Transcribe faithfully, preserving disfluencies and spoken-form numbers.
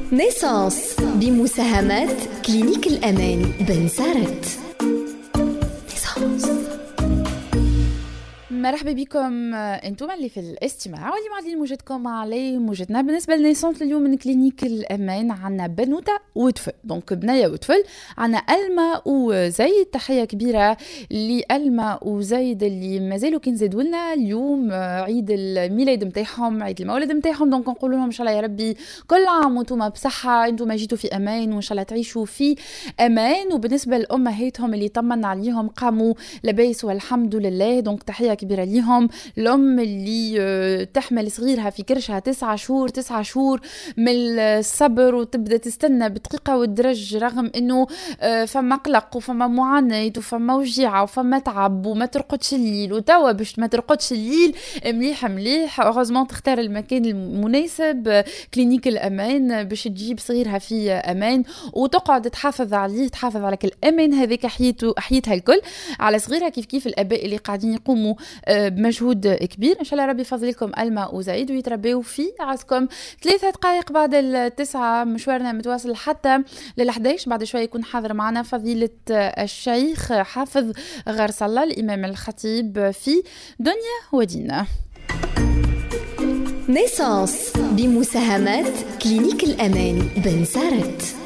نيسانس بمساهمات كلينيك الأمان بن سارت. مرحبا بكم انتم اللي في الاستماع واللي معدين موجودكم علي موجودنا بالنسبه لنيسانس اليوم من كلينيك الامان. عنا بنوته وطفل، دونك بنيه وطفل. عنا ألما وزيد، تحيه كبيره لألما وزيد اللي مازالوا كي نزيدوا لنا اليوم عيد الميلاد نتاعهم، عيد المولد نتاعهم. دونك نقول لهم ان شاء الله يا ربي كل عام وانتم بصحه، انتم جيتوا في امان وان شاء الله تعيشوا في امان. وبالنسبه لامهاتهم اللي طمنا عليهم قاموا لباس والحمد لله، دونك تحيه كبيره ليهم. الأم اللي تحمل صغيرها في كرشها تسعة شهور تسعة شهور من الصبر وتبدأ تستنى بدقيقة والدرج، رغم إنه فما قلق وفما معاناة وفما وجيعة وفما تعب وما ترقدش الليل، وتوا باش ما ترقدش الليل مليح مليح أغزمان تختار المكان المناسب كلينيك الأمان باش تجيب صغيرها في أمان وتقعد تحافظ عليه، تحافظ على كل أمان هذيك حياته حياتها الكل على صغيرها، كيف كيف الآباء اللي قاعدين يقوموا بمجهود كبير. إن شاء الله ربي يفضل لكم ألما وزيد ويتربيوا في عزكم. ثلاثة دقائق بعد التسعة مشوارنا متواصل حتى للحداش. بعد شوي يكون حاضر معنا فضيلة الشيخ حافظ غرس الله الإمام الخطيب في دنيا ودينا. نيسانس بمساهمات كلينيك الأمان بن سارت.